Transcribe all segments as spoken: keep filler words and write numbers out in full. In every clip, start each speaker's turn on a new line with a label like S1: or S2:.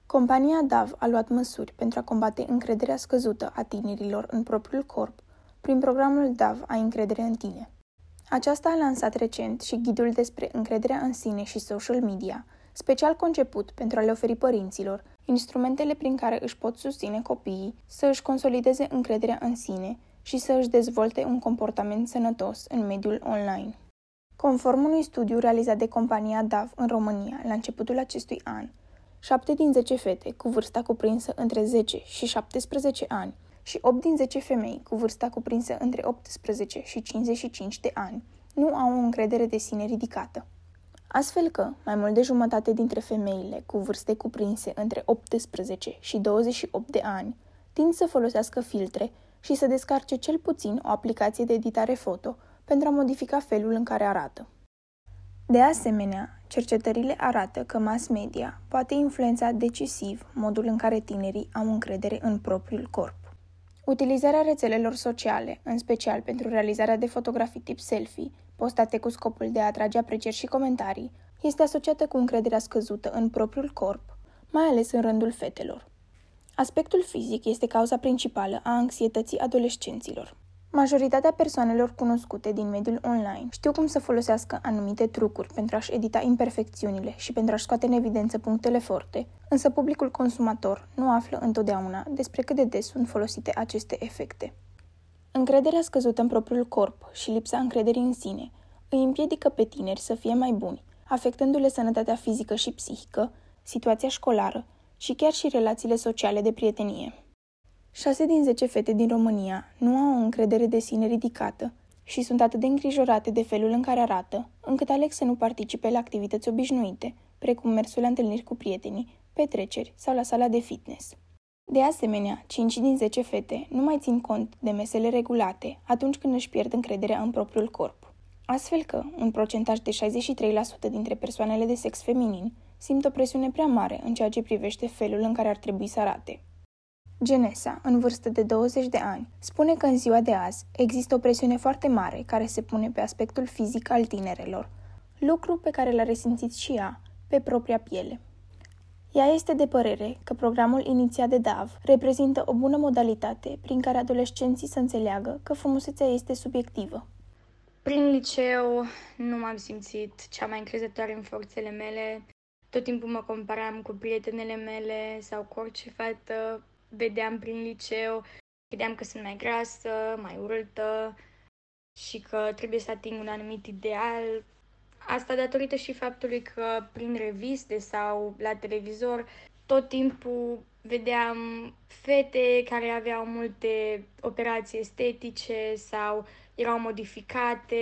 S1: Compania Dove a luat măsuri pentru a combate încrederea scăzută a tinerilor în propriul corp prin programul Dove Ai încredere în tine. Aceasta a lansat recent și ghidul despre încrederea în sine și social media, special conceput pentru a le oferi părinților instrumentele prin care își pot susține copiii să își consolideze încrederea în sine și să își dezvolte un comportament sănătos în mediul online. Conform unui studiu realizat de compania Dove în România la începutul acestui an, șapte din zece fete cu vârsta cuprinsă între zece și șaptesprezece ani și opt din zece femei cu vârsta cuprinsă între optsprezece și cincizeci și cinci de ani nu au o încredere de sine ridicată. Astfel că, mai mult de jumătate dintre femeile cu vârste cuprinse între optsprezece și douăzeci și opt de ani tind să folosească filtre și să descarce cel puțin o aplicație de editare foto pentru a modifica felul în care arată. De asemenea, cercetările arată că mass media poate influența decisiv modul în care tinerii au încredere în propriul corp. Utilizarea rețelelor sociale, în special pentru realizarea de fotografii tip selfie, postate cu scopul de a atrage aprecieri și comentarii, este asociată cu încrederea scăzută în propriul corp, mai ales în rândul fetelor. Aspectul fizic este cauza principală a anxietății adolescenților. Majoritatea persoanelor cunoscute din mediul online știu cum să folosească anumite trucuri pentru a-și edita imperfecțiunile și pentru a-și scoate în evidență punctele forte, însă publicul consumator nu află întotdeauna despre cât de des sunt folosite aceste efecte. Încrederea scăzută în propriul corp și lipsa încrederii în sine îi împiedică pe tineri să fie mai buni, afectându-le sănătatea fizică și psihică, situația școlară și chiar și relațiile sociale de prietenie. șase din zece fete din România nu au o încredere de sine ridicată și sunt atât de îngrijorate de felul în care arată, încât aleg să nu participe la activități obișnuite, precum mersul la întâlniri cu prietenii, petreceri sau la sala de fitness. De asemenea, cinci din zece fete nu mai țin cont de mesele regulate atunci când își pierd încrederea în propriul corp. Astfel că, un procentaj de șaizeci și trei la sută dintre persoanele de sex feminin simt o presiune prea mare în ceea ce privește felul în care ar trebui să arate. Genesa, în vârstă de douăzeci de ani, spune că în ziua de azi există o presiune foarte mare care se pune pe aspectul fizic al tinerelor, lucru pe care l-a resimțit și ea pe propria piele. Ea este de părere că programul inițiat de Dove reprezintă o bună modalitate prin care adolescenții să înțeleagă că frumusețea este subiectivă.
S2: Prin liceu nu m-am simțit cea mai încrezătoare în forțele mele. Tot timpul mă comparam cu prietenele mele sau cu orice fată vedeam prin liceu. Credeam că sunt mai grasă, mai urâtă și că trebuie să ating un anumit ideal. Asta datorită și faptului că prin reviste sau la televizor tot timpul vedeam fete care aveau multe operații estetice sau erau modificate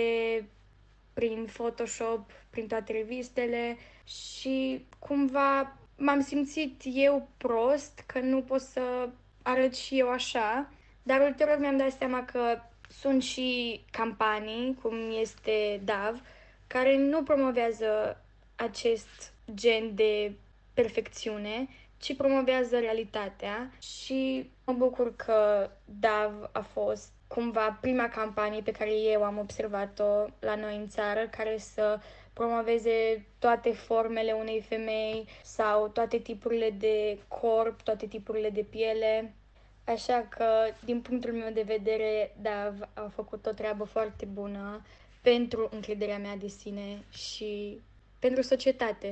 S2: prin Photoshop, prin toate revistele și cumva m-am simțit eu prost că nu pot să arăt și eu așa, dar ulterior mi-am dat seama că sunt și campanii, cum este Dove, care nu promovează acest gen de perfecțiune, ci promovează realitatea și mă bucur că Dove a fost cumva prima campanie pe care eu am observat-o la noi în țară, care să promoveze toate formele unei femei sau toate tipurile de corp, toate tipurile de piele. Așa că, din punctul meu de vedere, Dove a făcut o treabă foarte bună pentru încrederea mea de sine și pentru societate.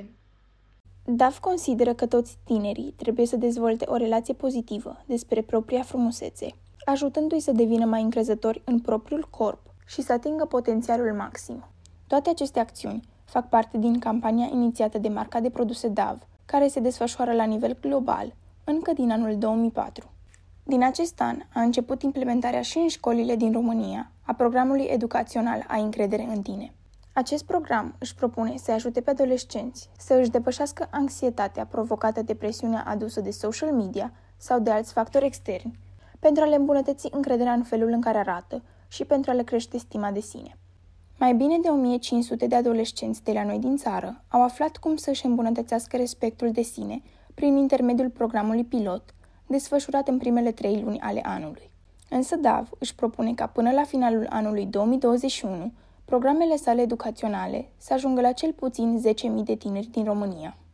S1: Dove consideră că toți tinerii trebuie să dezvolte o relație pozitivă despre propria frumusețe, ajutându-i să devină mai încrezători în propriul corp și să atingă potențialul maxim. Toate aceste acțiuni fac parte din campania inițiată de marca de produse Dove, care se desfășoară la nivel global, încă din anul două mii patru. Din acest an a început implementarea și în școlile din România a programului educațional Ai încredere în tine. Acest program își propune să ajute pe adolescenți să își depășească anxietatea provocată de presiunea adusă de social media sau de alți factori externi, pentru a le îmbunătăți încrederea în felul în care arată și pentru a le crește stima de sine. Mai bine de o mie cinci sute de adolescenți de la noi din țară au aflat cum să-și îmbunătățească respectul de sine prin intermediul programului pilot, desfășurat în primele trei luni ale anului. Însă Dove își propune ca până la finalul anului două mii douăzeci și unu, programele sale educaționale să ajungă la cel puțin zece mii de tineri din România.